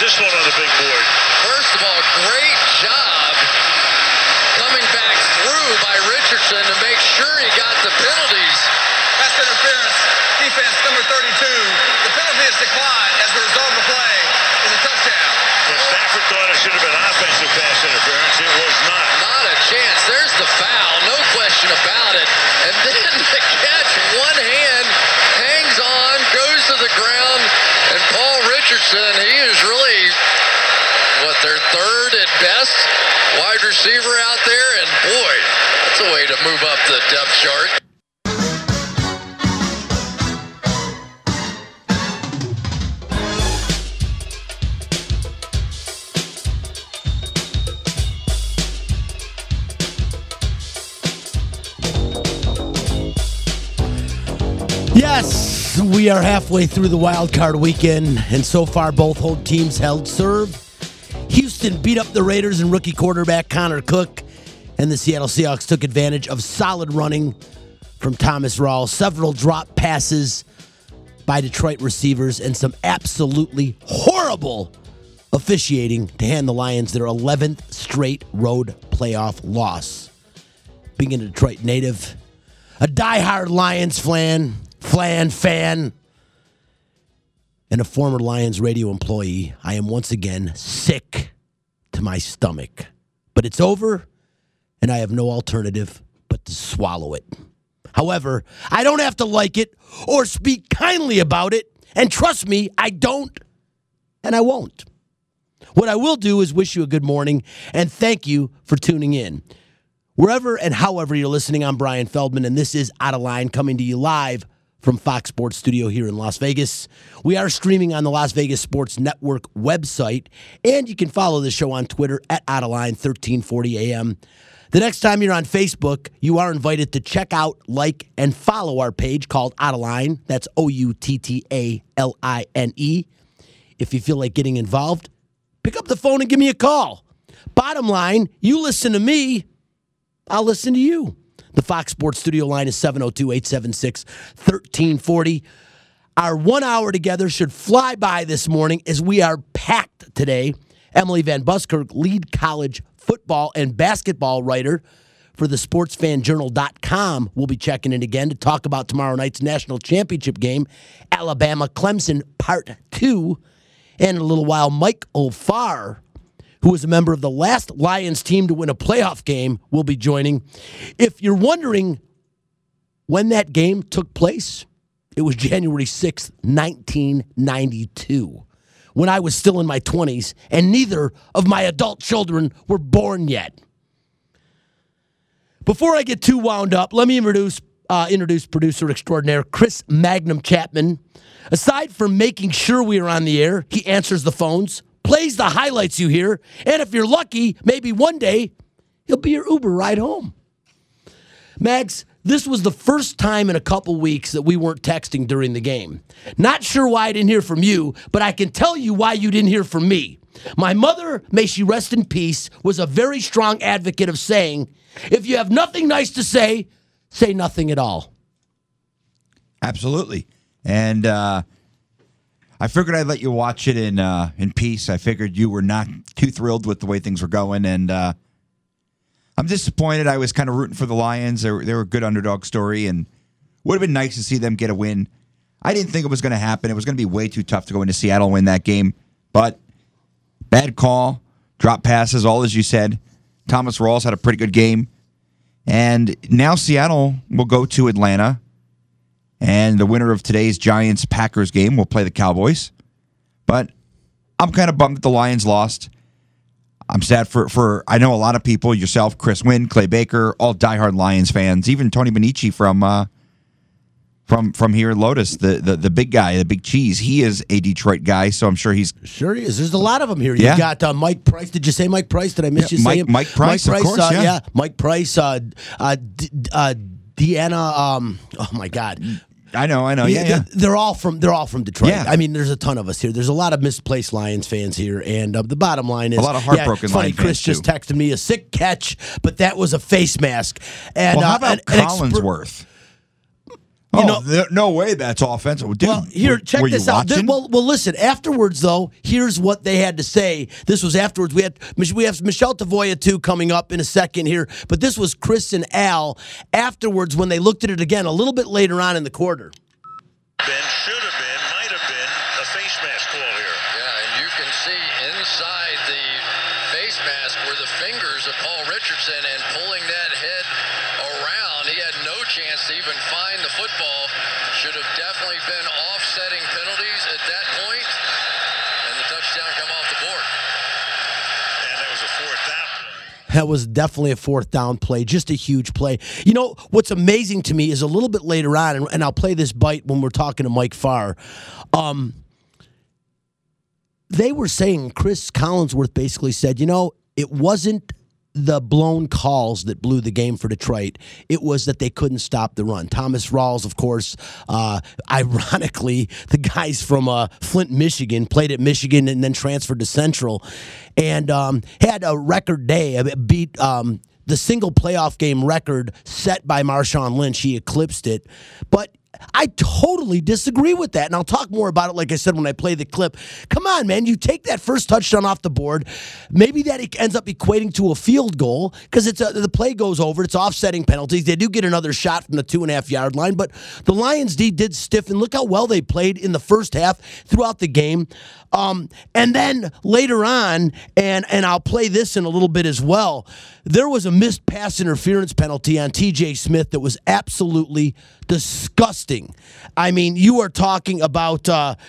this one on the big board? First of all, great job coming back through by Richardson to make sure he got the penalties. Pass interference, defense number 32. The penalty is declined as the result of the play is a touchdown. Well, Stafford thought it should have been offensive pass interference. It was not. Not a chance. There's the foul, no question about it. And then the catch, one hand, hangs on, goes to the ground, and Paul Richardson, he is really, their third at best wide receiver out there, and boy, that's a way to move up the depth chart. Yes, we are halfway through the wild card weekend, and so far both home teams held serve. Houston beat up the Raiders and rookie quarterback Connor Cook, and the Seattle Seahawks took advantage of solid running from Thomas Rawls, several drop passes by Detroit receivers, and some absolutely horrible officiating to hand the Lions their 11th straight road playoff loss. Being a Detroit native, a diehard Lions fan, and a former Lions radio employee, I am once again sick to my stomach. But it's over, and I have no alternative but to swallow it. However, I don't have to like it or speak kindly about it, and trust me, I don't, and I won't. What I will do is wish you a good morning, and thank you for tuning in. Wherever and however you're listening, I'm Brian Feldman, and this is Out of Line, coming to you live from Fox Sports Studio here in Las Vegas. We are streaming on the Las Vegas Sports Network website, and you can follow the show on Twitter at Out of Line 1340 AM. The next time you're on Facebook, you are invited to check out, like, and follow our page called Out of Line. That's OUTTALINE. If you feel like getting involved, pick up the phone and give me a call. Bottom line, you listen to me, I'll listen to you. The Fox Sports Studio line is 702-876-1340. Our 1 hour together should fly by this morning as we are packed today. Emily Van Buskirk, lead college football and basketball writer for the SportsFanJournal.com, will be checking in again to talk about tomorrow night's national championship game, Alabama-Clemson Part 2. And in a little while, Mike O'Farr, who was a member of the last Lions team to win a playoff game, will be joining. If you're wondering when that game took place, it was January 6th, 1992, when I was still in my 20s, and neither of my adult children were born yet. Before I get too wound up, let me introduce producer extraordinaire Chris Magnum Chapman. Aside from making sure we are on the air, he answers the phones, plays the highlights you hear, and if you're lucky, maybe one day, he'll be your Uber ride home. Mags, this was the first time in a couple weeks that we weren't texting during the game. Not sure why I didn't hear from you, but I can tell you why you didn't hear from me. My mother, may she rest in peace, was a very strong advocate of saying, if you have nothing nice to say nothing at all. Absolutely. And I figured I'd let you watch it in peace. I figured you were not too thrilled with the way things were going, and I'm disappointed. I was kind of rooting for the Lions. They were a good underdog story, and would have been nice to see them get a win. I didn't think it was going to happen. It was going to be way too tough to go into Seattle and win that game, but bad call, drop passes, all as you said. Thomas Rawls had a pretty good game, and now Seattle will go to Atlanta. And the winner of today's Giants-Packers game will play the Cowboys. But I'm kind of bummed that the Lions lost. I'm sad for I know a lot of people, yourself, Chris Wynn, Clay Baker, all diehard Lions fans, even Tony Bonici from here in Lotus, the big guy, the big cheese. He is a Detroit guy, so I'm sure he's... Sure he is. There's a lot of them here. Yeah. You got Mike Price. Did you say Mike Price? Did I miss you saying Mike Price, of course, yeah. Mike Price, Deanna, oh my God. I know. Yeah. They're all from Detroit. Yeah. I mean, there's a ton of us here. There's a lot of misplaced Lions fans here, and the bottom line is a lot of heartbroken it's funny, Lions Chris fans just texted me a sick catch, but that was a face mask. And how about Collinsworth? No way that's offensive. Dude, well, here, check were you this out. watching? Well, listen. Afterwards, though, here's what they had to say. This was afterwards. We have Michelle Tavoya too coming up in a second here, but this was Chris and Al afterwards when they looked at it again a little bit later on in the quarter. Should have been, might have been a face mask call here. Yeah, and you can see inside the face mask were the fingers of Paul Richardson, and pulling that head around, he had no chance to even find the football. Should have definitely been offsetting penalties at that point, and the touchdown come off the board. And that was a fourth down. That was definitely a fourth down play, just a huge play. You know, what's amazing to me is a little bit later on, and I'll play this bite when we're talking to Mike Farr. They were saying, Chris Collinsworth basically said, it wasn't the blown calls that blew the game for Detroit. It was that they couldn't stop the run. Thomas Rawls, of course, ironically, the guys from Flint, Michigan, played at Michigan and then transferred to Central, and had a record day. Beat the single playoff game record set by Marshawn Lynch. He eclipsed it. But I totally disagree with that, and I'll talk more about it, like I said, when I play the clip. Come on, man. You take that first touchdown off the board. Maybe that ends up equating to a field goal because the play goes over. It's offsetting penalties. They do get another shot from the 2.5-yard line, but the Lions D did stiffen. Look how well they played in the first half throughout the game. And then later on, and I'll play this in a little bit as well, there was a missed pass interference penalty on T.J. Smith that was absolutely disgusting. I mean, you are talking about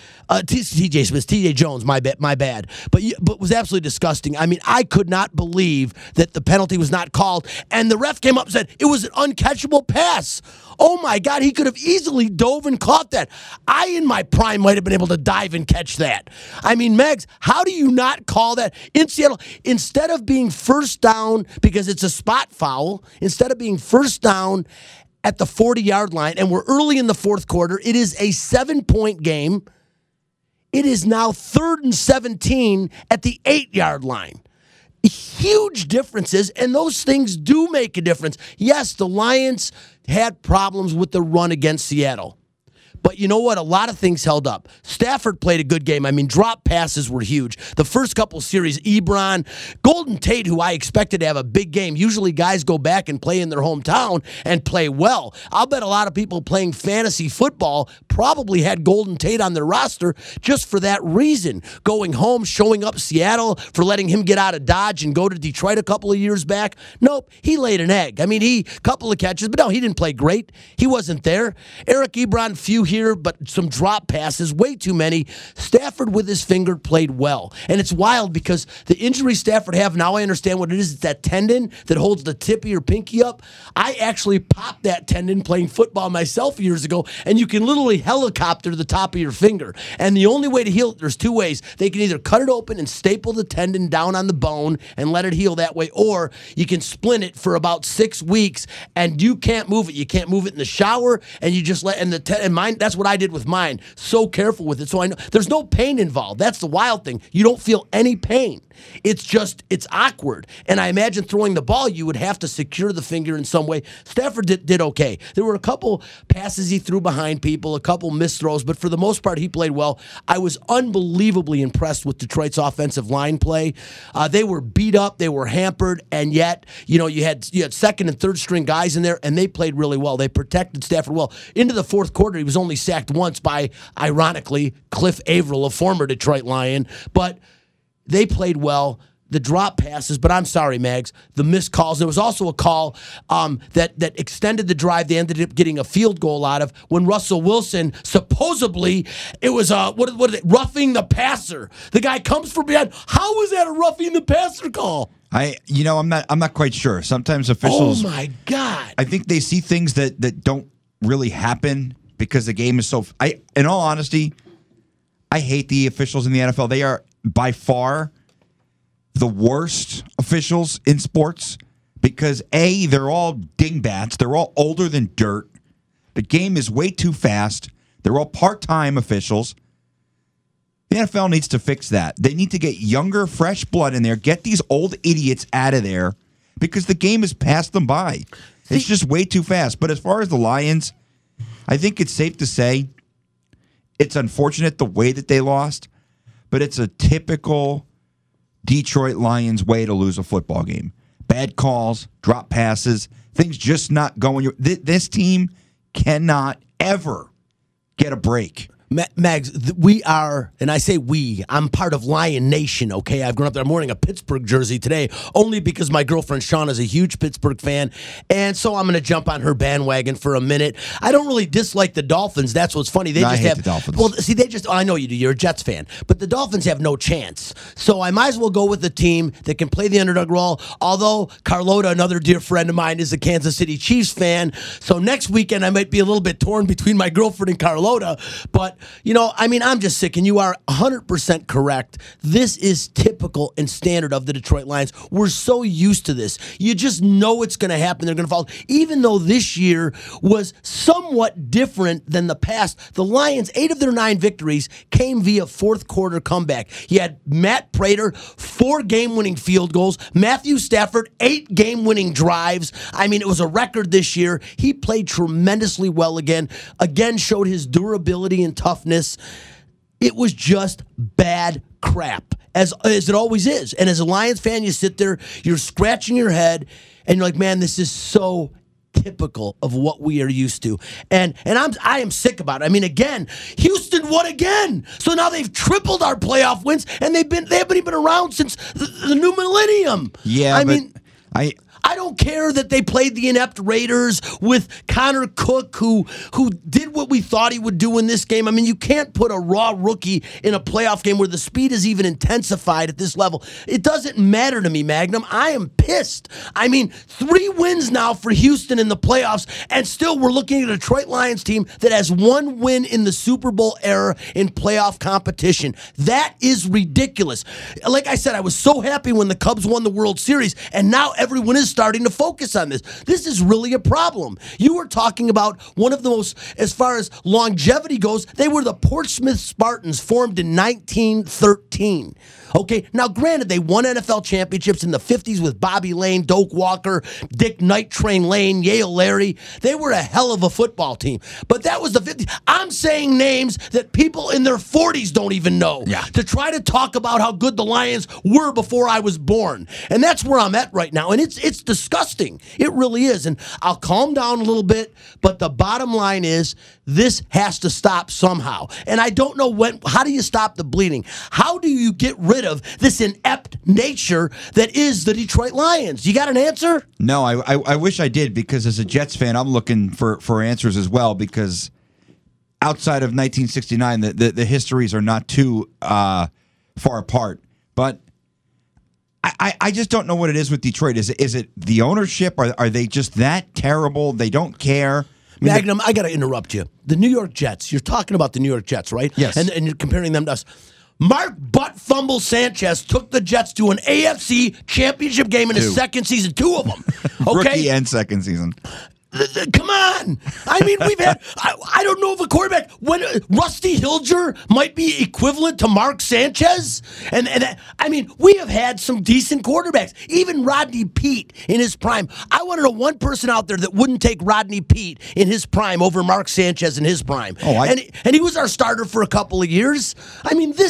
T.J. Smith, T.J. Jones, my bad. But was absolutely disgusting. I mean, I could not believe that the penalty was not called, and the ref came up and said it was an uncatchable pass. Oh, my God, he could have easily dove and caught that. I, in my prime, might have been able to dive and catch that. I mean, Megs, how do you not call that in Seattle? Instead of being first down, because it's a spot foul, instead of being first down at the 40-yard line, and we're early in the fourth quarter, it is a 7-point game. It is now 3rd and 17 at the 8-yard line. Huge differences, and those things do make a difference. Yes, the Lions had problems with the run against Seattle. But you know what? A lot of things held up. Stafford played a good game. I mean, drop passes were huge. The first couple series, Ebron, Golden Tate, who I expected to have a big game. Usually guys go back and play in their hometown and play well. I'll bet a lot of people playing fantasy football probably had Golden Tate on their roster just for that reason. Going home, showing up Seattle for letting him get out of Dodge and go to Detroit a couple of years back. Nope, he laid an egg. I mean, couple of catches, but no, he didn't play great. He wasn't there. Eric Ebron, few here, but some drop passes, way too many. Stafford with his finger played well. And it's wild because the injury Stafford have, now I understand what it is. It's that tendon that holds the tip of your pinky up. I actually popped that tendon playing football myself years ago, and you can literally helicopter the top of your finger. And the only way to heal it, there's two ways. They can either cut it open and staple the tendon down on the bone and let it heal that way, or you can splint it for about 6 weeks and you can't move it. You can't move it in the shower, and you just let, and mine, that's what I did with mine. So careful with it. So I know there's no pain involved. That's the wild thing. You don't feel any pain. It's awkward. And I imagine throwing the ball, you would have to secure the finger in some way. Stafford did okay. There were a couple passes he threw behind people, a couple missed throws, but for the most part, he played well. I was unbelievably impressed with Detroit's offensive line play. They were beat up, they were hampered, and yet, you had second and third string guys in there, and they played really well. They protected Stafford well. Into the fourth quarter, he was only sacked once by, ironically, Cliff Averill, a former Detroit Lion, but they played well. The drop passes, but I'm sorry, Mags, the missed calls. There was also a call that extended the drive. They ended up getting a field goal out of when Russell Wilson, supposedly, it was roughing the passer. The guy comes from behind. How was that a roughing the passer call? I'm not quite sure. Sometimes officials, oh my God, I think they see things that don't really happen because the game is so. In all honesty, I hate the officials in the NFL. They are by far the worst officials in sports because they're all dingbats. They're all older than dirt. The game is way too fast. They're all part-time officials. The NFL needs to fix that. They need to get younger, fresh blood in there, get these old idiots out of there because the game has passed them by. It's just way too fast. But as far as the Lions, I think it's safe to say it's unfortunate the way that they lost, but it's a typical Detroit Lions way to lose a football game. Bad calls, drop passes, things just not going. This team cannot ever get a break. Mags, we are, and I say we, I'm part of Lion Nation, okay? I've grown up there. I'm wearing a Pittsburgh jersey today only because my girlfriend Shauna is a huge Pittsburgh fan, and so I'm going to jump on her bandwagon for a minute. I don't really dislike the Dolphins. That's what's funny. I hate the Dolphins. Well, see, I know you do. You're a Jets fan, but the Dolphins have no chance. So I might as well go with the team that can play the underdog role, although Carlota, another dear friend of mine, is a Kansas City Chiefs fan. So next weekend I might be a little bit torn between my girlfriend and Carlota, but I'm just sick, and you are 100% correct. This is typical and standard of the Detroit Lions. We're so used to this. You just know it's going to happen. They're going to fall. Even though this year was somewhat different than the past, the Lions, 8 of their 9 victories came via fourth quarter comeback. You had Matt Prater, 4 game-winning field goals. Matthew Stafford, 8 game-winning drives. It was a record this year. He played tremendously well again showed his durability and toughness. It was just bad crap, as it always is. And as a Lions fan, you sit there, you're scratching your head, and you're like, man, this is so typical of what we are used to. And I am sick about it. Again, Houston won again. So now they've tripled our playoff wins, and they haven't even been around since the new millennium. Yeah, I don't care that they played the inept Raiders with Connor Cook, who did what we thought he would do in this game. You can't put a raw rookie in a playoff game where the speed is even intensified at this level. It doesn't matter to me, Magnum. I am pissed. 3 wins now for Houston in the playoffs, and still we're looking at a Detroit Lions team that has 1 win in the Super Bowl era in playoff competition. That is ridiculous. Like I said, I was so happy when the Cubs won the World Series, and now everyone is starting to focus on this. This is really a problem. You were talking about one of the most, as far as longevity goes, they were the Portsmouth Spartans, formed in 1913. Okay, now granted, they won NFL championships in the 50s with Bobby Lane, Doak Walker, Dick Night Train Lane, Yale Larry. They were a hell of a football team. But that was the 50s. I'm saying names that people in their 40s don't even know. Yeah. To try to talk about how good the Lions were before I was born. And that's where I'm at right now. And it's disgusting. It really is. And I'll calm down a little bit, but the bottom line is this has to stop somehow. And I don't know how do you stop the bleeding? How do you get rid of this inept nature that is the Detroit Lions? You got an answer? No, I wish I did, because as a Jets fan, I'm looking for answers as well, because outside of 1969, the histories are not too far apart. But I just don't know what it is with Detroit. Is it the ownership? Are they just that terrible? They don't care? Magnum, I got to interrupt you. The New York Jets, you're talking about the New York Jets, right? Yes. And you're comparing them to us. Mark Butt Fumble Sanchez took the Jets to an AFC championship game in his second season, 2 of them. Okay? Rookie and second season. Come on. We've had, I don't know if a quarterback, when Rusty Hilger might be equivalent to Mark Sanchez. We have had some decent quarterbacks. Even Rodney Peete in his prime. I want to know one person out there that wouldn't take Rodney Peete in his prime over Mark Sanchez in his prime. And he was our starter for a couple of years. I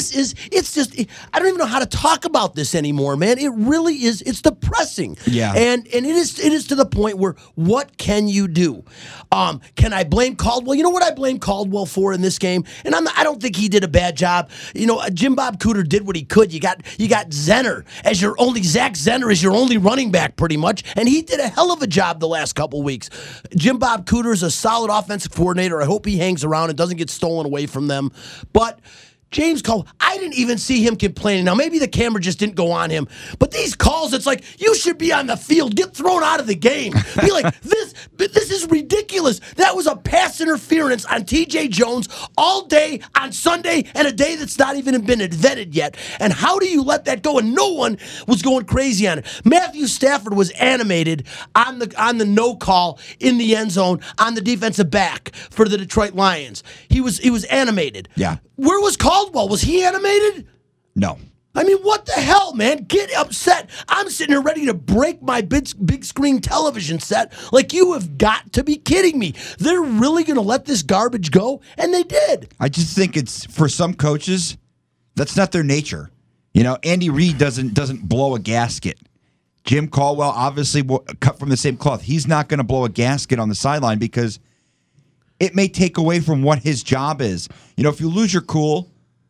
don't even know how to talk about this anymore, man. It really is. It's depressing. Yeah. And it is to the point where what can you do? Can I blame Caldwell? You know what I blame Caldwell for in this game? And I don't think he did a bad job. Jim Bob Cooter did what he could. You got Zenner as your only, Zach Zenner is your only running back pretty much, and he did a hell of a job the last couple weeks. Jim Bob Cooter is a solid offensive coordinator. I hope he hangs around and doesn't get stolen away from them. But James Caldwell, I didn't even see him complaining. Now, maybe the camera just didn't go on him, but these calls, it's like, you should be on the field, get thrown out of the game. Be like, this is ridiculous. That was a pass interference on TJ Jones all day on Sunday, and a day that's not even been invented yet. And how do you let that go? And no one was going crazy on it. Matthew Stafford was animated on the no call in the end zone on the defensive back for the Detroit Lions. He was animated. Yeah. Where was Caldwell? Was he animated? No. I mean, what the hell, man? Get upset. I'm sitting here ready to break my big screen television set. Like, you have got to be kidding me. They're really going to let this garbage go? And they did. I just think it's, for some coaches, that's not their nature. You know, Andy Reid doesn't blow a gasket. Jim Caldwell, obviously cut from the same cloth. He's not going to blow a gasket on the sideline because it may take away from what his job is. You know, if you lose your cool,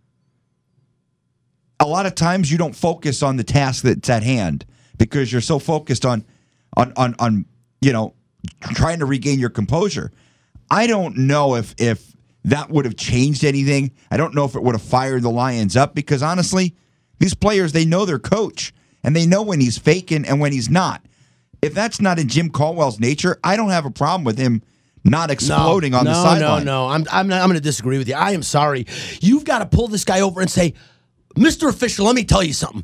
a lot of times you don't focus on the task that's at hand because you're so focused on you know, trying to regain your composure. I don't know if that would have changed anything. I don't know if it would have fired the Lions up because honestly, these players, they know their coach and they know when he's faking and when he's not. If that's not in Jim Caldwell's nature, I don't have a problem with him not exploding on the sideline. No. I'm going to disagree with you. I am sorry. You've got to pull this guy over and say, Mr. Official, let me tell you something.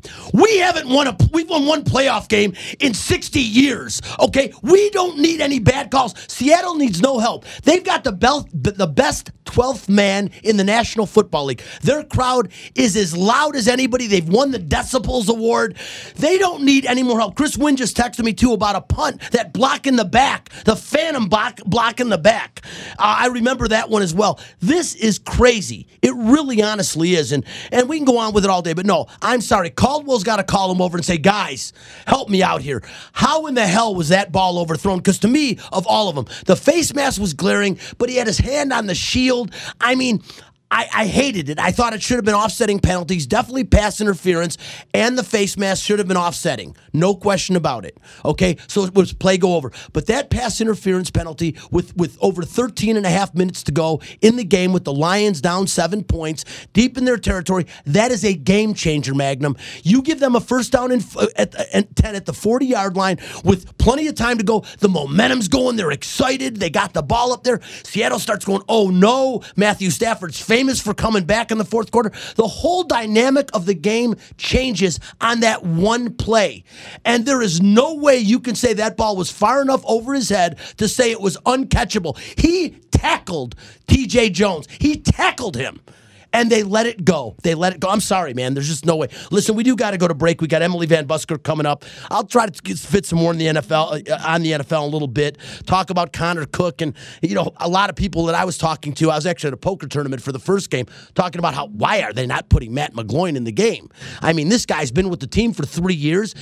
We've won one playoff game in 60 years, okay? We don't need any bad calls. Seattle needs no help. They've got the best 12th man in the National Football League. Their crowd is as loud as anybody. They've won the Decibels Award. They don't need any more help. Chris Wynn just texted me, too, about a punt, that block in the back, the phantom block in the back. I remember that one as well. This is crazy. It really honestly is, and we can go on with it all day, but no, I'm sorry. Caldwell's got to call him over and say, guys, help me out here. How in the hell was that ball overthrown? Because to me, of all of them, the face mask was glaring, but he had his hand on the shield. I mean, I hated it. I thought it should have been offsetting penalties, definitely pass interference, and the face mask should have been offsetting. No question about it. Okay, so it was play go over. But that pass interference penalty with over 13 and a half minutes to go in the game with the Lions down 7 points, deep in their territory, that is a game changer, Magnum. You give them a first down at 10 at the 40-yard line with plenty of time to go. The momentum's going. They're excited. They got the ball up there. Seattle starts going, oh no, Matthew Stafford's famous for coming back in the fourth quarter. The whole dynamic of the game changes on that one play. And there is no way you can say that ball was far enough over his head to say it was uncatchable. He tackled TJ Jones. He tackled him. And they let it go. They let it go. I'm sorry, man. There's just no way. Listen, we do got to go to break. We got Emily Van Busker coming up. I'll try to fit some more in the NFL, on the NFL a little bit. Talk about Connor Cook and, you know, a lot of people that I was talking to. I was actually at a poker tournament for the first game talking about why are they not putting Matt McGloin in the game? I mean, this guy's been with the team for 3 years.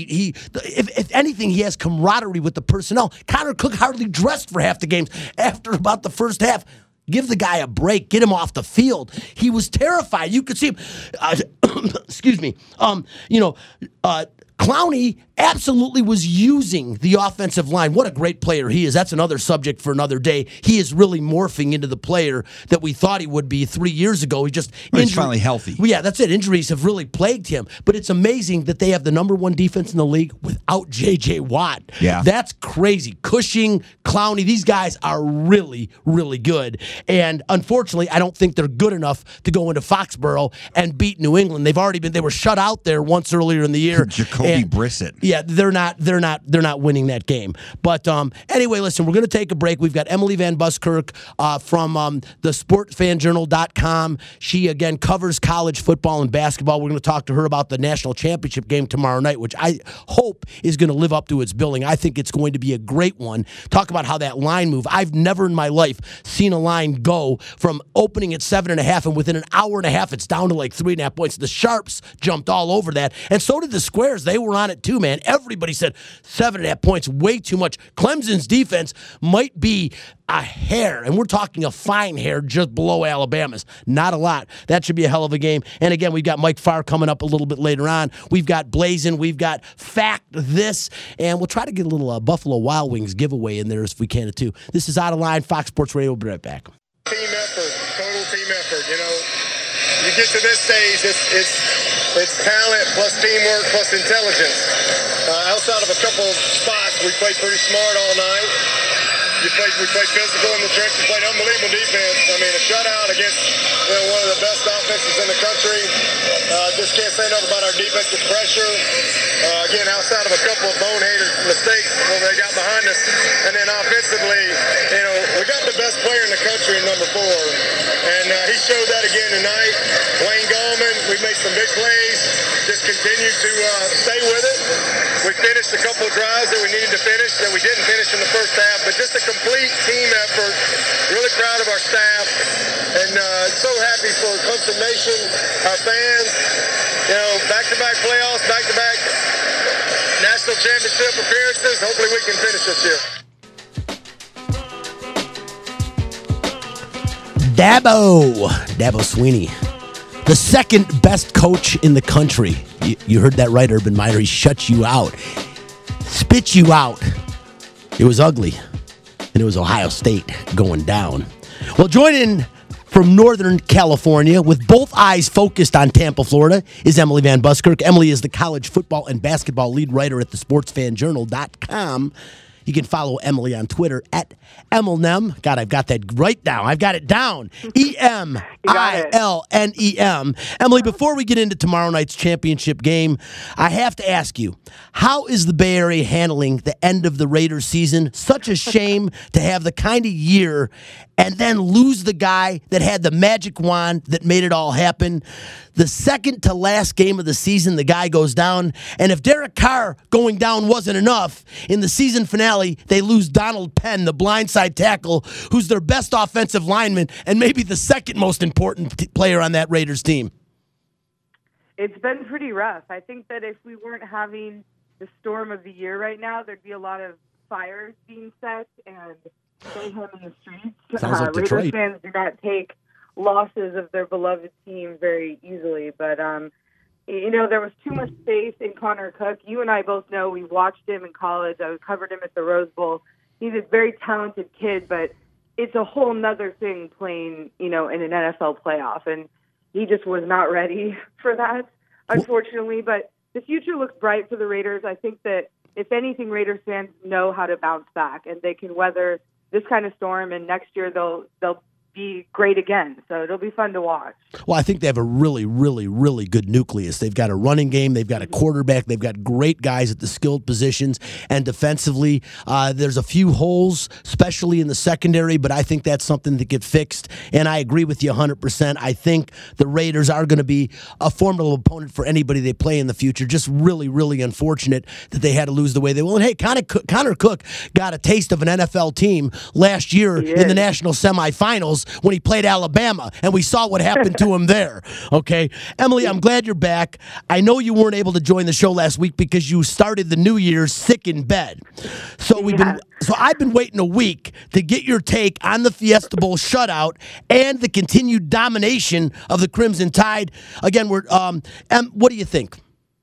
If anything, he has camaraderie with the personnel. Connor Cook hardly dressed for half the games after about the first half. Give the guy a break. Get him off the field. He was terrified. You could see him. Excuse me. Clowney absolutely was using the offensive line. What a great player he is. That's another subject for another day. He is really morphing into the player that we thought he would be 3 years ago. He's finally healthy. Well, yeah, that's it. Injuries have really plagued him. But it's amazing that they have the number one defense in the league without J.J. Watt. Yeah. That's crazy. Cushing, Clowney, these guys are really, really good. And unfortunately, I don't think they're good enough to go into Foxborough and beat New England. They were shut out there once earlier in the year. Jacoby Brissett. Yeah, they're not winning that game. But anyway, listen, we're going to take a break. We've got Emily Van Buskirk from the sportfanjournal.com. She, again, covers college football and basketball. We're going to talk to her about the national championship game tomorrow night, which I hope is going to live up to its billing. I think it's going to be a great one. Talk about how that line move. I've never in my life seen a line go from opening at 7.5, and within an hour and a half, it's down to like 3.5 points. The Sharps jumped all over that, and so did the Squares. They were on it too, man. Everybody said 7.5 points, way too much. Clemson's defense might be a hair, and we're talking a fine hair just below Alabama's. Not a lot. That should be a hell of a game. And again, we've got Mike Farr coming up a little bit later on. We've got Blazin'. We've got Fact This, and we'll try to get a little Buffalo Wild Wings giveaway in there if we can too. This is Out of Line, Fox Sports Radio. We'll be right back. Team effort, total team effort. You know, you get to this stage, it's talent plus teamwork plus intelligence. Outside of a couple of spots, we played pretty smart all night. We played physical in the trenches, played unbelievable defense. I mean, a shutout against one of the best offenses in the country. Just can't say enough about our defensive pressure. Again, outside of a couple of boneheaded mistakes when they got behind us. And then offensively, we got the best player in the country in number 4. And he showed that again tonight. Wayne Gallman, we made some big plays, just continued to stay with it. We finished a couple of drives that we needed to finish that we didn't finish in the first half, but just a complete team effort. Really proud of our staff, and so happy for Clemson Nation, our fans. You know, back-to-back playoffs, back-to-back national championship appearances. Hopefully we can finish this year. Dabo Swinney, the second best coach in the country. You heard that right, Urban Meyer. He shut you out, spit you out. It was ugly, and it was Ohio State going down. Well, join in from Northern California with both eyes focused on Tampa, Florida, is Emily Van Buskirk. Emily is the college football and basketball lead writer at thesportsfanjournal.com. You can follow Emily on Twitter at Emilnem. God, I've got that right now. I've got it down. EMILNEM. Emily, before we get into tomorrow night's championship game, I have to ask you, how is the Bay Area handling the end of the Raiders season? Such a shame to have the kind of year and then lose the guy that had the magic wand that made it all happen. The second to last game of the season, the guy goes down. And if Derek Carr going down wasn't enough, in the season finale, they lose Donald Penn, the blindside tackle, who's their best offensive lineman and maybe the second most important player on that Raiders team. It's been pretty rough. I think that if we weren't having the storm of the year right now, there'd be a lot of fires being set and mayhem in the streets. Sounds like Detroit. Raiders fans do not take losses of their beloved team very easily, but you know, there was too much faith in Connor Cook. You and I both know, we watched him in college. I covered him at the Rose Bowl. He's a very talented kid, but it's a whole nother thing playing, you know, in an NFL playoff, and he just was not ready for that, unfortunately. But the future looks bright for the Raiders. I think that if anything, Raiders fans know how to bounce back, and they can weather this kind of storm, and next year they'll be great again. So it'll be fun to watch. Well, I think they have a really, really, really good nucleus. They've got a running game. They've got a quarterback. They've got great guys at the skilled positions. And defensively, there's a few holes, especially in the secondary, but I think that's something that get fixed. And I agree with you 100%. I think the Raiders are going to be a formidable opponent for anybody they play in the future. Just really, really unfortunate that they had to lose the way they will. And hey, Connor Cook got a taste of an NFL team last year in the national semifinals when he played Alabama, and we saw what happened to him there. Okay, Emily, I'm glad you're back. I know you weren't able to join the show last week because you started the New Year's sick in bed. So I've been waiting a week to get your take on the Fiesta Bowl shutout and the continued domination of the Crimson Tide. Again, what do you think?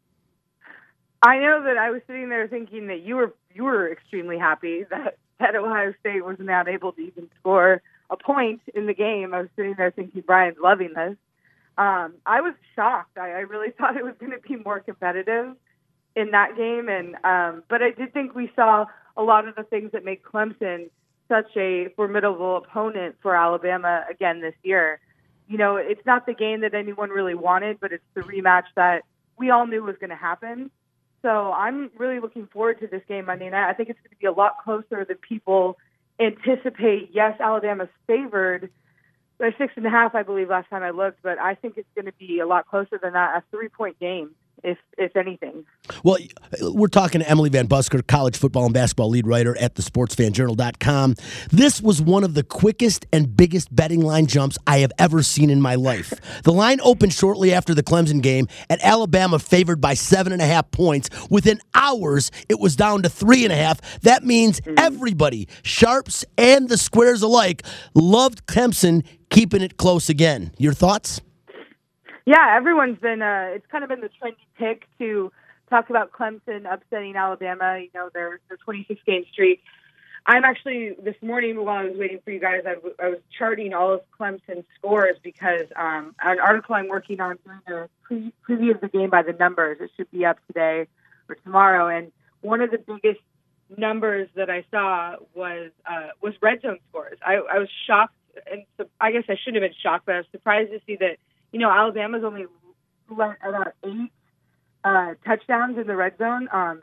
I know that I was sitting there thinking that you were extremely happy that Ohio State was not able to even score a point in the game. I was sitting there thinking, Brian's loving this. I was shocked. I really thought it was going to be more competitive in that game, and but I did think we saw a lot of the things that make Clemson such a formidable opponent for Alabama again this year. You know, it's not the game that anyone really wanted, but it's the rematch that we all knew was going to happen. So I'm really looking forward to this game Monday night. I think it's going to be a lot closer than people anticipate. Yes, Alabama's favored by 6.5, I believe, last time I looked, but I think it's going to be a lot closer than that, a 3-point game, if anything. Well, we're talking to Emily Van Buskirk, college football and basketball lead writer at thesportsfanjournal.com. This was one of the quickest and biggest betting line jumps I have ever seen in my life. The line opened shortly after the Clemson game, and Alabama favored by 7.5 points. Within hours, it was down to 3.5. That means everybody, sharps and the squares alike, loved Clemson keeping it close again. Your thoughts? Yeah, everyone's been, it's kind of been the trendy pick to talk about Clemson upsetting Alabama, you know, their 26-game streak. I'm actually, this morning while I was waiting for you guys, I was charting all of Clemson's scores because an article I'm working on doing the preview of the game by the numbers. It should be up today or tomorrow. And one of the biggest numbers that I saw was red zone scores. I was shocked, and I guess I shouldn't have been shocked, but I was surprised to see that, you know, Alabama's only let about 8 touchdowns in the red zone, and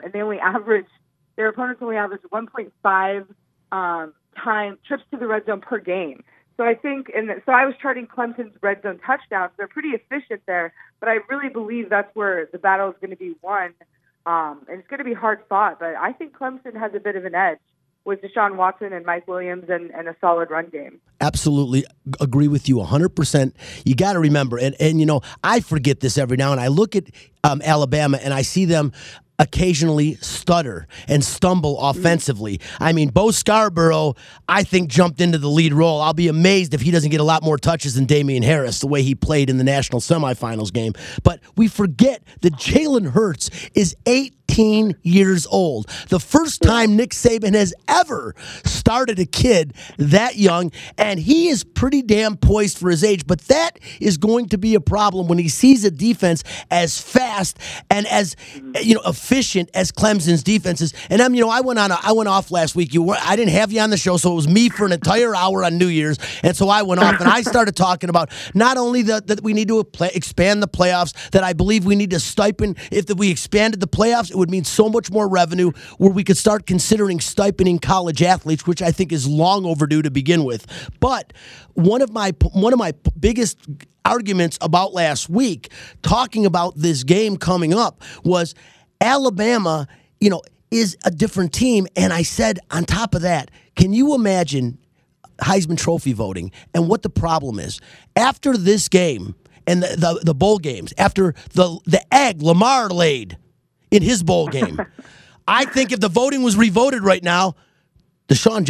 their opponents only average 1.5 time trips to the red zone per game. So I think, so I was charting Clemson's red zone touchdowns. They're pretty efficient there, but I really believe that's where the battle is going to be won. And it's going to be hard fought, but I think Clemson has a bit of an edge with Deshaun Watson and Mike Williams and a solid run game. Absolutely agree with you 100%. You got to remember, and you know, I forget this every now and I look at Alabama and I see them occasionally stutter and stumble offensively. I mean, Bo Scarborough, I think, jumped into the lead role. I'll be amazed if he doesn't get a lot more touches than Damian Harris, the way he played in the national semifinals game. But we forget that Jalen Hurts is 18 years old. The first time Nick Saban has ever started a kid that young, and he is pretty damn poised for his age. But that is going to be a problem when he sees a defense as fast and as efficient as Clemson's defense is. And I went off last week. I didn't have you on the show, so it was me for an entire hour on New Year's, and so I went off and I started talking about not only that we need to expand the playoffs, that I believe we need to stipend. If we expanded the playoffs, it would mean so much more revenue, where we could start considering stipending college athletes, which I think is long overdue to begin with. But one of my biggest arguments about last week, talking about this game coming up, was Alabama, is a different team. And I said, on top of that, can you imagine Heisman Trophy voting and what the problem is? After this game and the bowl games, after the egg Lamar laid in his bowl game, I think if the voting was revoted right now, Deshaun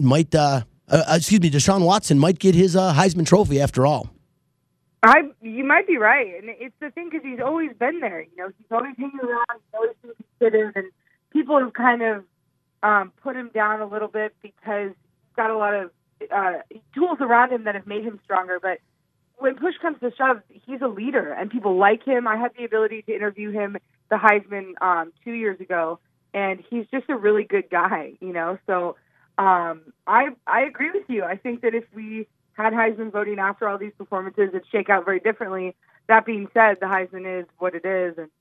Watson might get his Heisman Trophy after all. You might be right, and it's the thing because he's always been there. He's always hanging around, he's always been considered, and people have kind of put him down a little bit because he's got a lot of tools around him that have made him stronger. But when push comes to shove, he's a leader, and people like him. I had the ability to interview him, the Heisman, 2 years ago, and he's just a really good guy. So I agree with you. I think that if we had Heisman voting after all these performances, it'd shake out very differently. That being said, the Heisman is what it is, and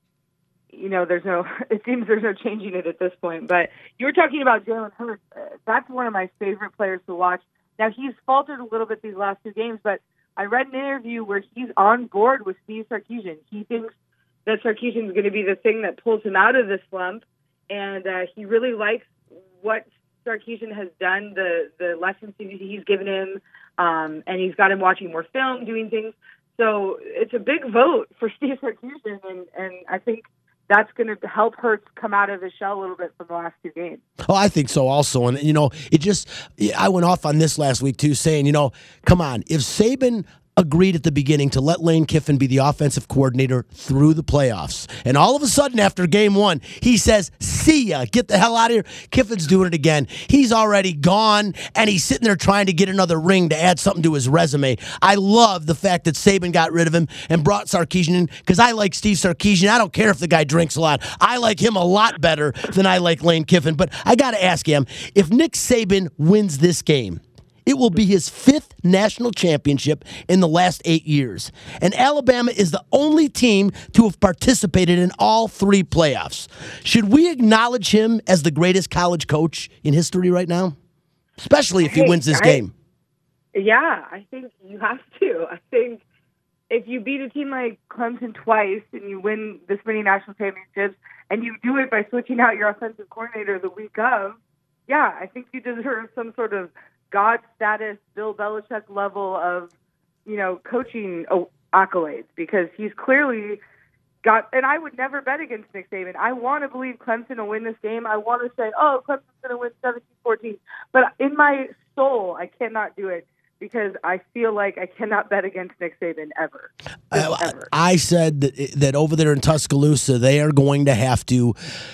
it seems there's no changing it at this point. But you were talking about Jalen Hurts. That's one of my favorite players to watch. Now, he's faltered a little bit these last two games, but I read an interview where he's on board with Steve Sarkisian. He thinks that Sarkisian is going to be the thing that pulls him out of this slump, and he really likes what Sarkisian has done, the lessons he's given him, and he's got him watching more film, doing things. So it's a big vote for Steve Sarkisian, and I think that's going to help Hurts come out of his shell a little bit from the last two games. Oh, I think so also. And, I went off on this last week, too, saying, come on, if Saban agreed at the beginning to let Lane Kiffin be the offensive coordinator through the playoffs, and all of a sudden after game one, he says, see ya, get the hell out of here. Kiffin's doing it again. He's already gone, and he's sitting there trying to get another ring to add something to his resume. I love the fact that Saban got rid of him and brought Sarkisian in, because I like Steve Sarkisian. I don't care if the guy drinks a lot. I like him a lot better than I like Lane Kiffin. But I got to ask him, if Nick Saban wins this game, it will be his 5th national championship in the last 8 years. And Alabama is the only team to have participated in all 3 playoffs. Should we acknowledge him as the greatest college coach in history right now? Especially if he wins this game. Yeah, I think you have to. I think if you beat a team like Clemson twice and you win this many national championships, and you do it by switching out your offensive coordinator the week of, yeah, I think you deserve some sort of God status, Bill Belichick level of, coaching accolades, because he's clearly got, and I would never bet against Nick Saban. I want to believe Clemson will win this game. I want to say, Clemson's going to win 17-14. But in my soul, I cannot do it, because I feel like I cannot bet against Nick Saban ever. Ever. I said that over there in Tuscaloosa, they are going to have to,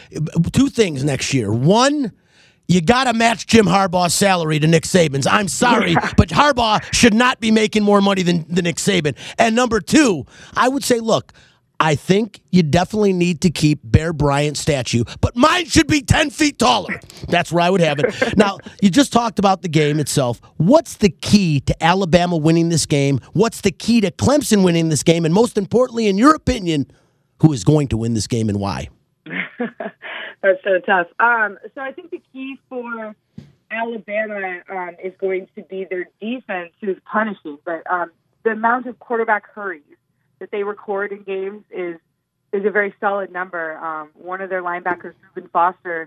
2 things next year. One, you got to match Jim Harbaugh's salary to Nick Saban's. I'm sorry, but Harbaugh should not be making more money than Nick Saban. And number 2, I would say, look, I think you definitely need to keep Bear Bryant's statue, but mine should be 10 feet taller. That's where I would have it. Now, you just talked about the game itself. What's the key to Alabama winning this game? What's the key to Clemson winning this game? And most importantly, in your opinion, who is going to win this game and why? That's so tough. So I think the key for Alabama is going to be their defense who's punishing, but the amount of quarterback hurries that they record in games is a very solid number. One of their linebackers, Reuben Foster,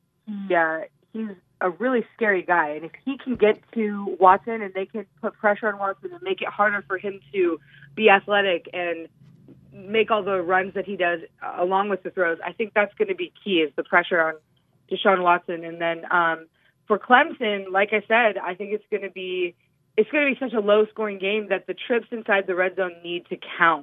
he's a really scary guy, and if he can get to Watson and they can put pressure on Watson and make it harder for him to be athletic and make all the runs that he does along with the throws, I think that's going to be key, is the pressure on Deshaun Watson. And then for Clemson, like I said, I think it's going to be such a low-scoring game that the trips inside the red zone need to count.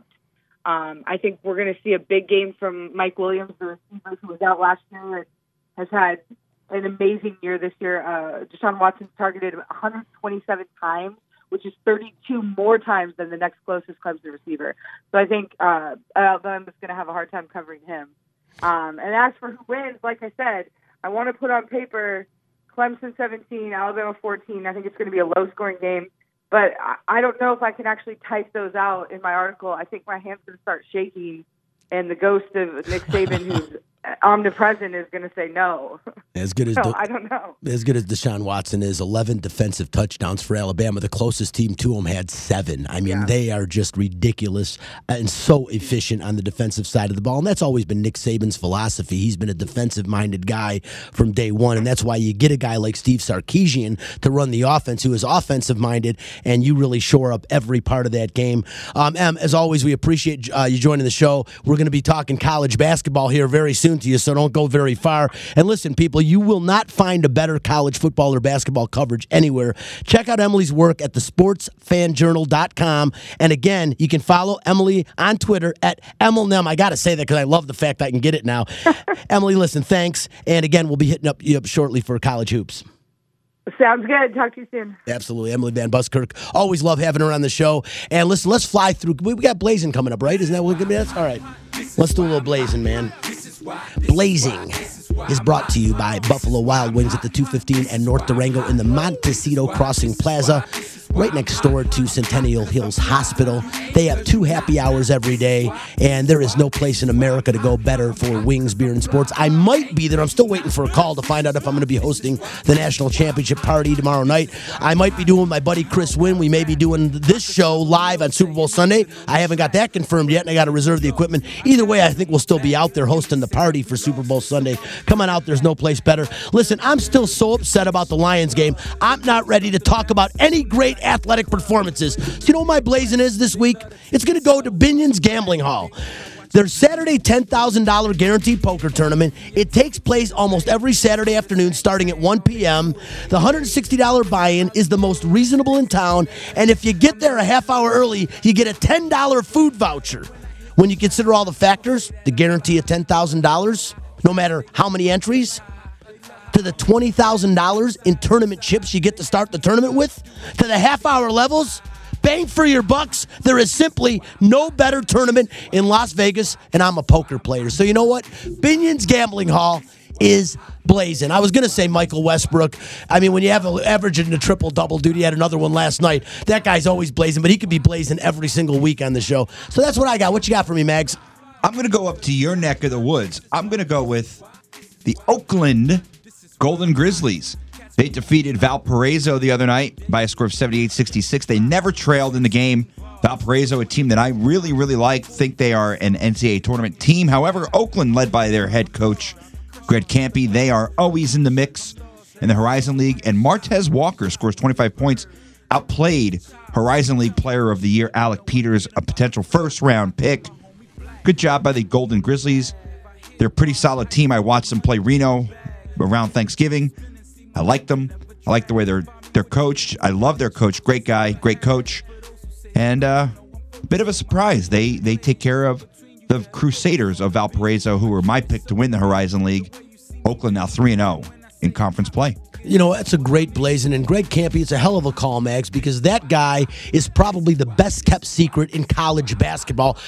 I think we're going to see a big game from Mike Williams, the receiver who was out last year and has had an amazing year this year. Deshaun Watson's targeted 127 times, which is 32 more times than the next closest Clemson receiver. So I think Alabama's going to have a hard time covering him. And as for who wins, like I said, I want to put on paper Clemson 17, Alabama 14. I think it's going to be a low-scoring game. But I don't know if I can actually type those out in my article. I think my hand's going to start shaking, and the ghost of Nick Saban, who's omnipresent, is going to say no. As good as I don't know. As good as Deshaun Watson is, 11 defensive touchdowns for Alabama. The closest team to him had 7. I mean, They are just ridiculous and so efficient on the defensive side of the ball. And that's always been Nick Saban's philosophy. He's been a defensive-minded guy from day one, and that's why you get a guy like Steve Sarkisian to run the offense, who is offensive-minded, and you really shore up every part of that game. Em, as always, we appreciate you joining the show. We're going to be talking college basketball here very soon to you, so don't go very far. And listen, people, you will not find a better college football or basketball coverage anywhere. Check out Emily's work at thesportsfanjournal.com. And again, you can follow Emily on Twitter at EmilNem. I got to say that because I love the fact I can get it now. Emily, listen, thanks. And again, we'll be hitting you up shortly for college hoops. Sounds good. Talk to you soon. Absolutely. Emily Van Buskirk. Always love having her on the show. And listen, let's fly through. We got Blazing coming up, right? Isn't that what we're going to be? That's all right. Let's do a little Blazing, man. Blazing is brought to you by Buffalo Wild Wings at the 215 and North Durango in the Montecito Crossing Plaza, right next door to Centennial Hills Hospital. They have 2 happy hours every day, and there is no place in America to go better for wings, beer, and sports. I might be there. I'm still waiting for a call to find out if I'm going to be hosting the National Championship Party tomorrow night. I might be doing my buddy Chris Wynn. We may be doing this show live on Super Bowl Sunday. I haven't got that confirmed yet, and I got to reserve the equipment. Either way, I think we'll still be out there hosting the party for Super Bowl Sunday. Come on out. There's no place better. Listen, I'm still so upset about the Lions game. I'm not ready to talk about any great athletic performances. So you know what my blazing is this week? It's going to go to Binion's Gambling Hall. Their Saturday $10,000 guaranteed poker tournament. It takes place almost every Saturday afternoon starting at 1 p.m. The $160 buy-in is the most reasonable in town, and if you get there a half hour early, you get a $10 food voucher. When you consider all the factors, the guarantee of $10,000, no matter how many entries, to the $20,000 in tournament chips you get to start the tournament with, to the half-hour levels, bang for your bucks. There is simply no better tournament in Las Vegas, and I'm a poker player. So you know what? Binion's Gambling Hall is blazing. I was going to say Michael Westbrook. I mean, when you have an average in a triple-double, dude, he had another one last night. That guy's always blazing, but he could be blazing every single week on the show. So that's what I got. What you got for me, Mags? I'm going to go up to your neck of the woods. I'm going to go with the Oakland Golden Grizzlies. They defeated Valparaiso the other night by a score of 78-66. They never trailed in the game. Valparaiso, a team that I really, really like, think they are an NCAA tournament team. However, Oakland, led by their head coach, Greg Campy, they are always in the mix in the Horizon League. And Martez Walker scores 25 points, outplayed Horizon League Player of the Year Alec Peters, a potential first-round pick. Good job by the Golden Grizzlies. They're a pretty solid team. I watched them play Reno around Thanksgiving. I like them. I like the way they're coached. I love their coach. Great guy, great coach. And a bit of a surprise. They take care of the Crusaders of Valparaiso, who were my pick to win the Horizon League. Oakland now 3-0 in conference play. You know, that's a great blazing. And Greg Campy, it's a hell of a call, Max, because that guy is probably the best-kept secret in college basketball.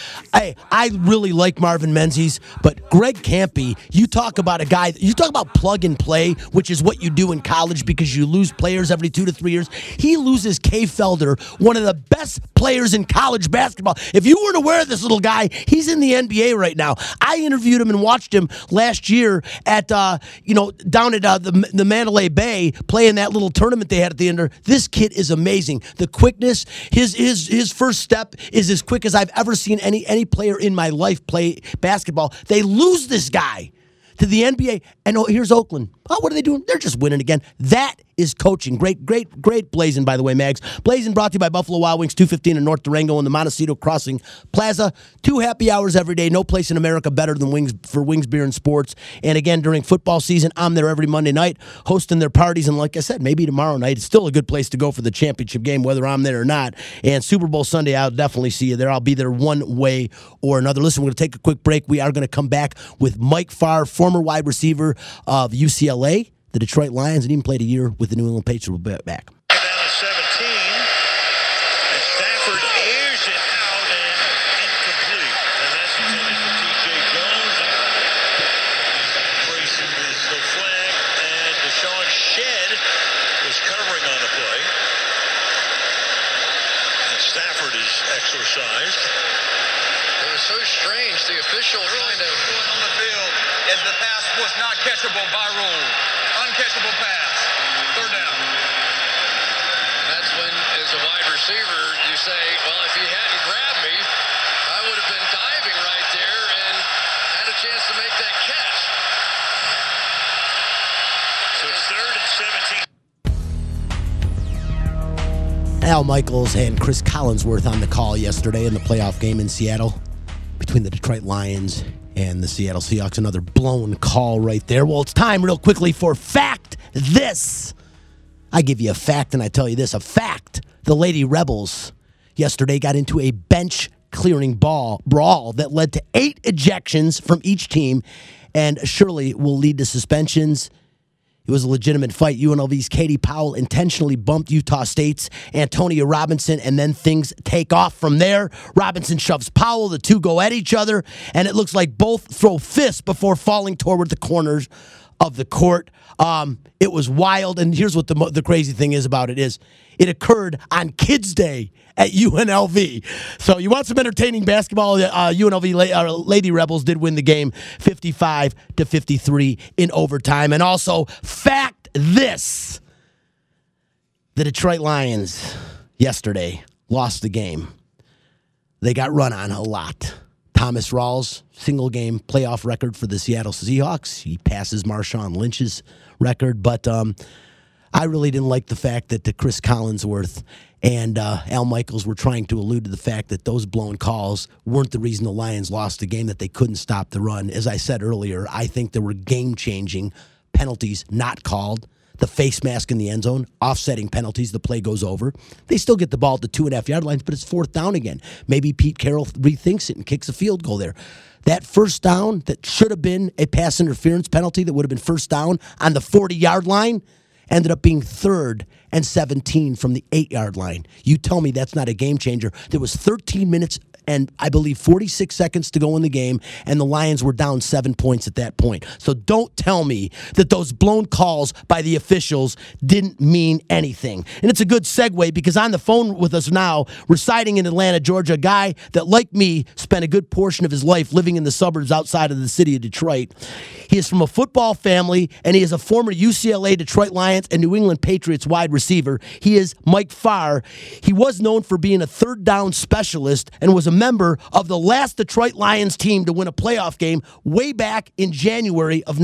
I really like Marvin Menzies, but Greg Campy, you talk about a guy, you talk about plug and play, which is what you do in college because you lose players every 2 to 3 years. He loses Kay Felder, one of the best players in college basketball. If you weren't aware of this little guy, he's in the NBA right now. I interviewed him and watched him last year at, down at the Mandalay Bay playing that little tournament they had at the end. This kid is amazing. The quickness, his first step is as quick as I've ever seen any player in my life play basketball. They lose this guy to the NBA, and here's Oakland. Oh, what are they doing? They're just winning again. That is coaching. Great Blazing, by the way, Mags. Blazing brought to you by Buffalo Wild Wings, 215 in North Durango and the Montecito Crossing Plaza. 2 happy hours every day. No place in America better than Wings for Wings Beer and Sports. And again, during football season, I'm there every Monday night hosting their parties. And like I said, maybe tomorrow night, it's still a good place to go for the championship game, whether I'm there or not. And Super Bowl Sunday, I'll definitely see you there. I'll be there one way or another. Listen, we're going to take a quick break. We are going to come back with Mike Farr, former wide receiver of UCLA, the Detroit Lions, and even played a year with the New England Patriots. We'll be back. Down to 17. And Stafford airs it out and incomplete. And that's intended for T.J. Jones. Grayson is the flag. And Deshaun Shedd was covering on the play. And Stafford is exorcised. It was so strange. The official kind of on the field as the pass was not catchable by rule. Uncatchable pass. Third down. That's when, as a wide receiver, you say, well, if he hadn't grabbed me, I would have been diving right there and had a chance to make that catch. So it's 3rd and 17. Al Michaels and Chris Collinsworth on the call yesterday in the playoff game in Seattle between the Detroit Lions and the Seattle Seahawks. Another blown call right there. Well, it's time real quickly for Fact This. I give you a fact and I tell you this. A fact. The Lady Rebels yesterday got into a bench clearing brawl that led to 8 ejections from each team and surely will lead to suspensions. It was a legitimate fight. UNLV's Katie Powell intentionally bumped Utah State's Antonia Robinson, and then things take off from there. Robinson shoves Powell. The two go at each other, and it looks like both throw fists before falling toward the corners of the court. It was wild, and here's what the crazy thing is about it is it occurred on Kids Day at UNLV. So you want some entertaining basketball? UNLV Lady Rebels did win the game 55-53 in overtime. And also, fact this. The Detroit Lions yesterday lost the game. They got run on a lot. Thomas Rawls, single-game playoff record for the Seattle Seahawks. He passes Marshawn Lynch's record. But I really didn't like the fact that Chris Collinsworth and Al Michaels were trying to allude to the fact that those blown calls weren't the reason the Lions lost the game, that they couldn't stop the run. As I said earlier, I think there were game-changing penalties not called. The face mask in the end zone, offsetting penalties, the play goes over. They still get the ball at the 2.5-yard line, but it's 4th down again. Maybe Pete Carroll rethinks it and kicks a field goal there. That first down that should have been a pass interference penalty that would have been first down on the 40-yard line ended up being 3rd and 17 from the 8-yard line. You tell me that's not a game changer. There was 13 minutes and I believe 46 seconds to go in the game, and the Lions were down 7 points at that point. So don't tell me that those blown calls by the officials didn't mean anything. And it's a good segue because on the phone with us now, residing in Atlanta, Georgia, a guy that, like me, spent a good portion of his life living in the suburbs outside of the city of Detroit. He is from a football family, and he is a former UCLA, Detroit Lions, and New England Patriots wide receiver. He is Mike Farr. He was known for being a third down specialist and was a member of the last Detroit Lions team to win a playoff game way back in January of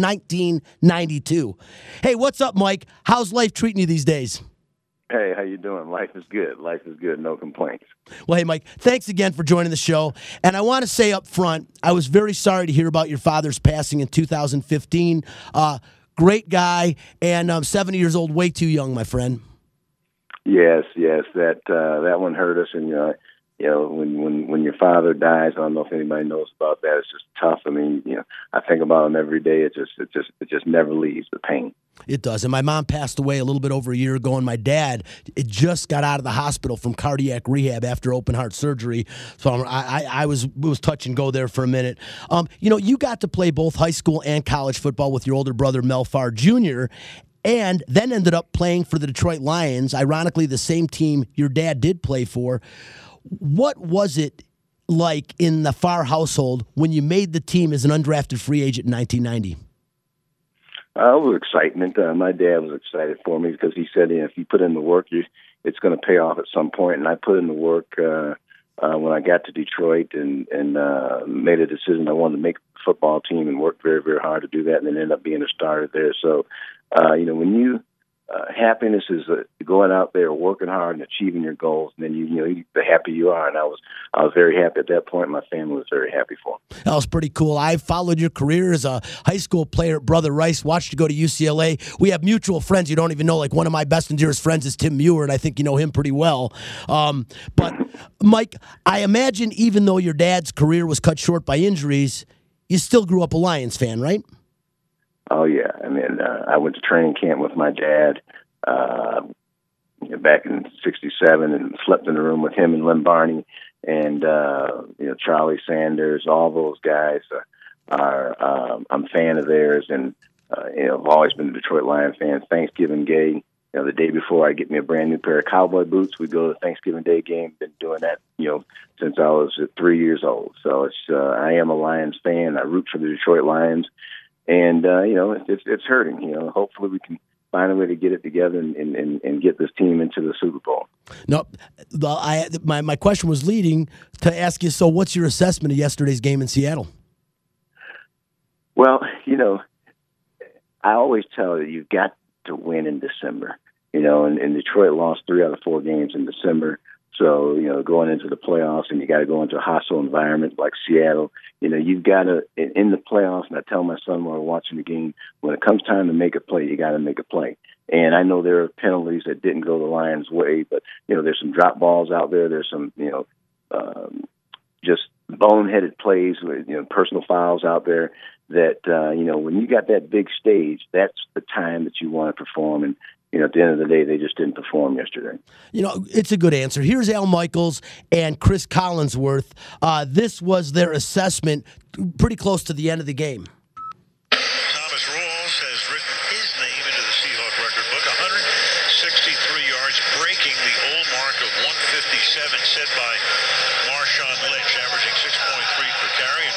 1992. Hey, what's up, Mike? How's life treating you these days? Hey, how you doing? Life is good. Life is good. No complaints. Well, hey, Mike, thanks again for joining the show. And I want to say up front, I was very sorry to hear about your father's passing in 2015. Great guy, and 70 years old, way too young, my friend. Yes, that one hurt us, and when your father dies, I don't know if anybody knows about that. It's just tough. I mean, I think about him every day. It just never leaves, the pain. It does. And my mom passed away a little bit over a year ago, and my dad just got out of the hospital from cardiac rehab after open heart surgery. So I was touch and go there for a minute. You got to play both high school and college football with your older brother, Mel Farr Jr., and then ended up playing for the Detroit Lions, ironically the same team your dad did play for. What was it like in the Farr household when you made the team as an undrafted free agent in 1990? It was excitement. My dad was excited for me because he said, if you put in the work, it's going to pay off at some point. And I put in the work when I got to Detroit and made a decision I wanted to make the football team and worked very, very hard to do that, and then ended up being a starter there. So, when you happiness is going out there, working hard, and achieving your goals, and then the happier you are. And I was very happy at that point. My family was very happy for me. That was pretty cool. I followed your career as a high school player at Brother Rice, watched you go to UCLA. We have mutual friends you don't even know. Like one of my best and dearest friends is Tim Muir, and I think you know him pretty well. But, Mike, I imagine even though your dad's career was cut short by injuries, you still grew up a Lions fan, right? Oh, yeah. I mean, I went to training camp with my dad back in '67 and slept in the room with him and Lynn Barney and, Charlie Sanders, all those guys I'm a fan of theirs. And, I've always been a Detroit Lions fan. Thanksgiving Day, the day before I get me a brand new pair of cowboy boots, we go to the Thanksgiving Day game. Been doing that, since I was 3 years old. So I am a Lions fan. I root for the Detroit Lions. And, it's hurting. Hopefully we can find a way to get it together and get this team into the Super Bowl. No, my question was leading to ask you, so what's your assessment of yesterday's game in Seattle? Well, I always tell you, you've got to win in December. And Detroit lost 3 out of 4 games in December. So, going into the playoffs and you got to go into a hostile environment like Seattle, you've got to, in the playoffs, and I tell my son while we're watching the game, when it comes time to make a play, you got to make a play. And I know there are penalties that didn't go the Lions' way, but, there's some drop balls out there. There's some, just boneheaded plays, with, personal fouls out there that, when you got that big stage, that's the time that you want to perform. And, at the end of the day, they just didn't perform yesterday. It's a good answer. Here's Al Michaels and Chris Collinsworth. This was their assessment pretty close to the end of the game. Thomas Rawls has written his name into the Seahawk record book. 163 yards, breaking the old mark of 157 set by Marshawn Lynch, averaging 6.3 per carry.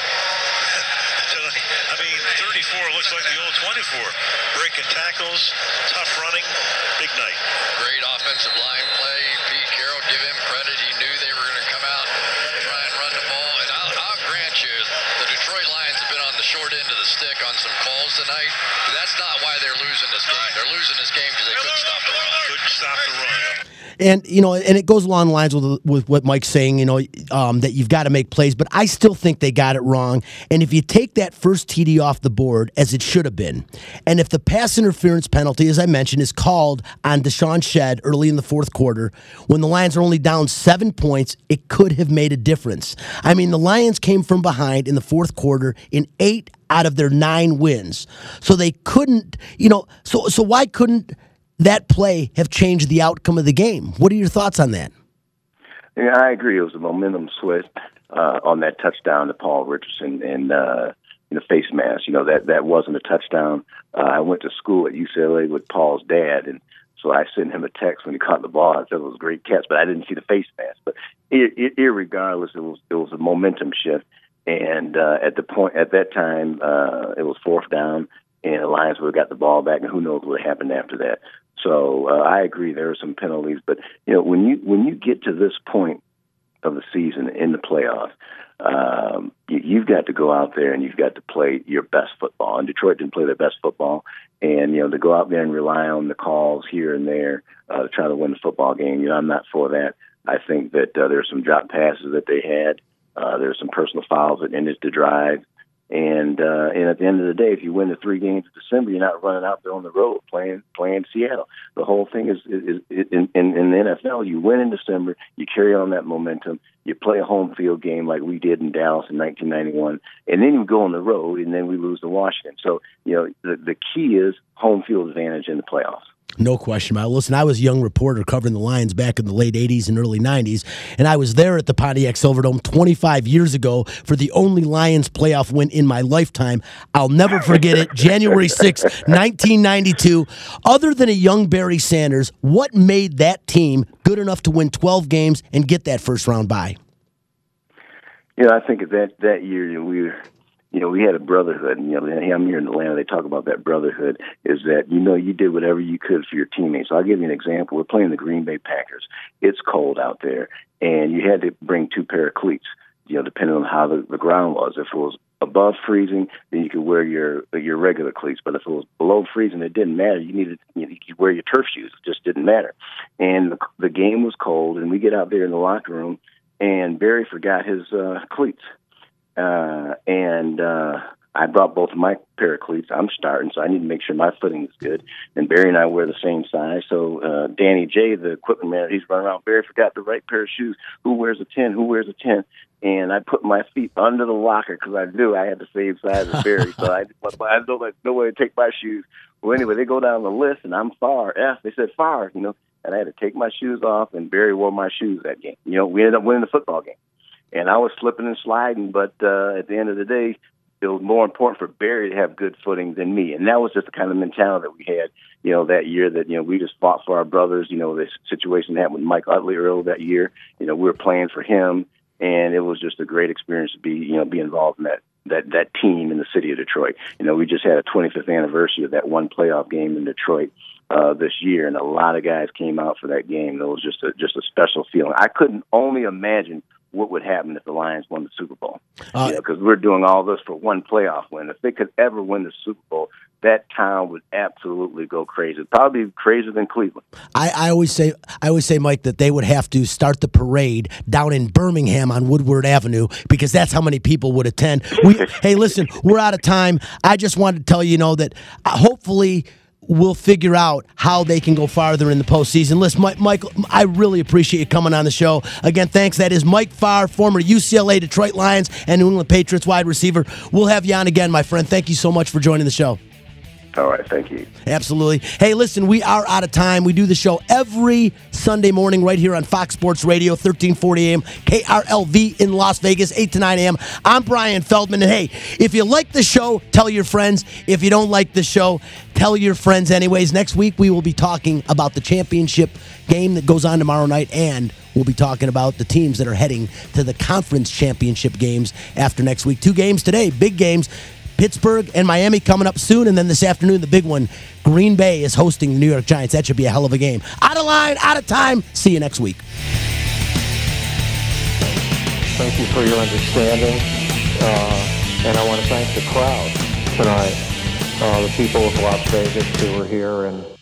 And 34 looks like the old 24. Breaking tackles, tough running, big night. Great offensive line play. Pete Carroll, give him credit. He knew they were going to come out and try and run the ball. And I'll grant you, the Detroit Lions have been on the short end of the stick on some calls tonight. But that's not why they're losing this game. They're losing this game because they couldn't stop the run. Couldn't stop the run. And, and it goes along the lines with what Mike's saying, that you've got to make plays. But I still think they got it wrong. And if you take that first TD off the board, as it should have been, and if the pass interference penalty, as I mentioned, is called on Deshaun Shedd early in the fourth quarter, when the Lions are only down 7 points, it could have made a difference. I mean, the Lions came from behind in the fourth quarter in 8 out of their 9 wins. So they couldn't, so why couldn't that play have changed the outcome of the game? What are your thoughts on that? Yeah, I agree. It was a momentum switch on that touchdown to Paul Richardson and face mask. That wasn't a touchdown. I went to school at UCLA with Paul's dad, and so I sent him a text when he caught the ball. I said it was a great catch, but I didn't see the face mask. But irregardless, it was a momentum shift. And at that time, it was 4th down, and the Lions would have got the ball back, and who knows what happened after that. So I agree there are some penalties, but when you get to this point of the season in the playoffs, you've got to go out there and you've got to play your best football. And Detroit didn't play their best football, and to go out there and rely on the calls here and there to try to win the football game, I'm not for that. I think that there's some drop passes that they had. There's some personal fouls that ended the drive. And at the end of the day, if you win the 3 games in December, you're not running out there on the road playing Seattle. The whole thing is in the NFL, you win in December, you carry on that momentum, you play a home field game like we did in Dallas in 1991, and then you go on the road, and then we lose to Washington. So, the key is home field advantage in the playoffs. No question about it. Listen, I was a young reporter covering the Lions back in the late 80s and early 90s, and I was there at the Pontiac Silverdome 25 years ago for the only Lions playoff win in my lifetime. I'll never forget it. January 6, 1992. Other than a young Barry Sanders, what made that team good enough to win 12 games and get that first round bye? I think that year we were we had a brotherhood. And, I'm here in Atlanta. They talk about that brotherhood is that, you did whatever you could for your teammates. So I'll give you an example. We're playing the Green Bay Packers. It's cold out there, and you had to bring 2 pair of cleats, depending on how the ground was. If it was above freezing, then you could wear your regular cleats. But if it was below freezing, it didn't matter. You could wear your turf shoes. It just didn't matter. And the game was cold, and we get out there in the locker room, and Barry forgot his cleats. And I brought both of my pair of cleats. I'm starting, so I need to make sure my footing is good. And Barry and I wear the same size. So Danny J, the equipment man, he's running around. Barry forgot the right pair of shoes. Who wears a 10? Who wears a 10? And I put my feet under the locker because I knew I had the same size as Barry. So I don't no way to take my shoes. Well, anyway, they go down the list, and I'm far. F. They said far, and I had to take my shoes off, and Barry wore my shoes that game. We ended up winning the football game. And I was slipping and sliding, but at the end of the day, it was more important for Barry to have good footing than me. And that was just the kind of mentality that we had, that year that, we just fought for our brothers. This situation that happened with Mike Utley earlier that year, we were playing for him. And it was just a great experience to be involved in that team in the city of Detroit. We just had a 25th anniversary of that one playoff game in Detroit this year, and a lot of guys came out for that game. It was just a special feeling. I couldn't only imagine what would happen if the Lions won the Super Bowl. Because we're doing all this for one playoff win. If they could ever win the Super Bowl, that town would absolutely go crazy. Probably crazier than Cleveland. I always say, Mike, that they would have to start the parade down in Birmingham on Woodward Avenue because that's how many people would attend. Hey, listen, we're out of time. I just wanted to tell you, that hopefully we'll figure out how they can go farther in the postseason. Listen, Mike, I really appreciate you coming on the show. Again, thanks. That is Mike Farr, former UCLA Detroit Lions and New England Patriots wide receiver. We'll have you on again, my friend. Thank you so much for joining the show. All right, thank you. Absolutely. Hey, listen, we are out of time. We do the show every Sunday morning right here on Fox Sports Radio, 1340 AM, KRLV in Las Vegas, 8 to 9 a.m. I'm Brian Feldman. And hey, if you like the show, tell your friends. If you don't like the show, tell your friends anyways. Next week, we will be talking about the championship game that goes on tomorrow night, and we'll be talking about the teams that are heading to the conference championship games after next week. 2 games today, big games. Pittsburgh and Miami coming up soon, and then this afternoon, the big one, Green Bay is hosting the New York Giants. That should be a hell of a game. Out of line, out of time. See you next week. Thank you for your understanding, and I want to thank the crowd tonight, the people of Las Vegas who were here, and